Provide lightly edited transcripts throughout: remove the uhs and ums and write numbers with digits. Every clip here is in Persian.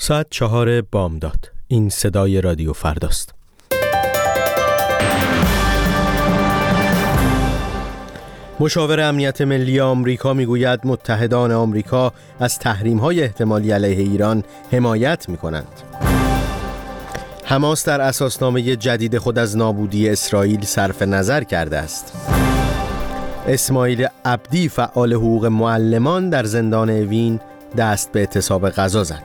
ساعت 4 بامداد. این صدای رادیو فرداست. مشاور امنیت ملی آمریکا میگوید متحدان آمریکا از تحریم‌های احتمالی علیه ایران حمایت می‌کنند. حماس در اساسنامه جدید خود از نابودی اسرائیل صرف نظر کرده است. اسماعیل عبدی فعال حقوق معلمان در زندان اوین دست به اعتصاب غذا زد.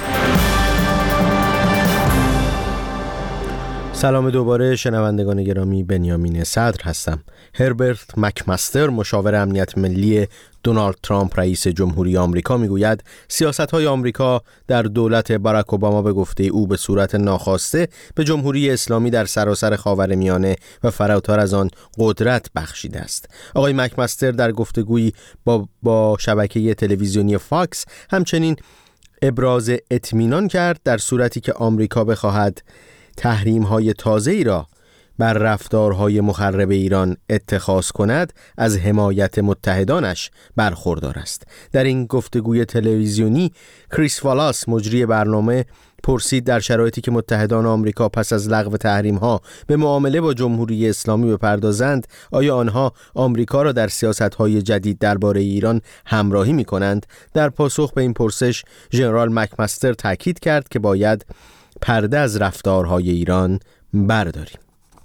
سلام دوباره شنوندگان گرامی، بنیامین صدر هستم. هربرت مکمستر مشاور امنیت ملی دونالد ترامپ رئیس جمهوری آمریکا میگوید سیاست‌های آمریکا در دولت باراک اوباما به گفته او به صورت ناخواسته به جمهوری اسلامی در سراسر خاورمیانه و فراتر از آن قدرت بخشیده است. آقای مکمستر در گفتگویی با شبکه تلویزیونی فاکس همچنین ابراز اطمینان کرد در صورتی که آمریکا بخواهد تحریم‌های تازه‌ای را بر رفتارهای مخرب ایران اتخاذ کند از حمایت متحدانش برخوردار است. در این گفتگوی تلویزیونی کریس والاس مجری برنامه پرسید در شرایطی که متحدان آمریکا پس از لغو تحریم‌ها به معامله با جمهوری اسلامی بپردازند، آیا آنها آمریکا را در سیاست‌های جدید درباره ایران همراهی می‌کنند؟ در پاسخ به این پرسش ژنرال مکمستر تاکید کرد که باید پرده از رفتارهای ایران برداریم.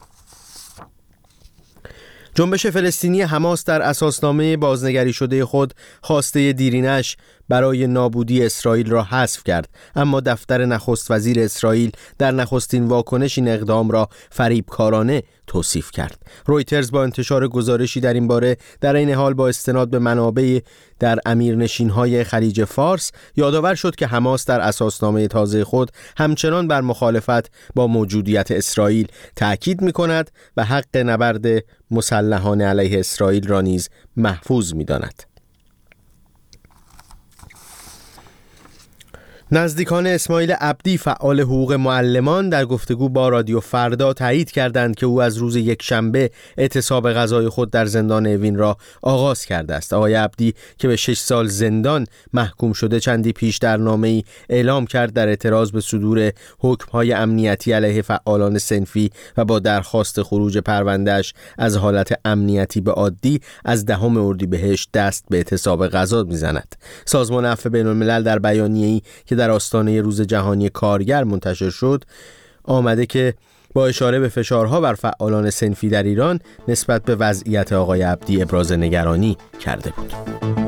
جنبش فلسطینی حماس در اساسنامه بازنگری شده خود خواسته دیرینش برای نابودی اسرائیل را حذف کرد، اما دفتر نخست وزیر اسرائیل در نخستین واکنش این اقدام را فریبکارانه توصیف کرد. رویترز با انتشار گزارشی در این باره در این حال با استناد به منابع در امیرنشین‌های خلیج فارس یادآور شد که حماس در اساسنامه تازه خود همچنان بر مخالفت با موجودیت اسرائیل تأکید می‌کند و حق نبرد مسلحانه علیه اسرائیل را نیز محفوظ می‌داند. نزدیکان اسماعیل عبدی فعال حقوق معلمان در گفتگو با رادیو فردا تایید کردند که او از روز یکشنبه اعتصاب غذای خود در زندان اوین را آغاز کرده است. آقای عبدی که به 6 سال زندان محکوم شده چندی پیش در نامه‌ای اعلام کرد در اعتراض به صدور حکم‌های امنیتی علیه فعالان صنفی و با درخواست خروج پرونده‌اش از حالت امنیتی به عادی از 10 اردیبهشت دست به اعتصاب غذا می‌زند. سازمان عفو بین‌الملل در بیانیه‌ای که در آستانه روز جهانی کارگر منتشر شد آمده که با اشاره به فشارها بر فعالان صنفی در ایران نسبت به وضعیت آقای عبدی ابراز نگرانی کرده بود.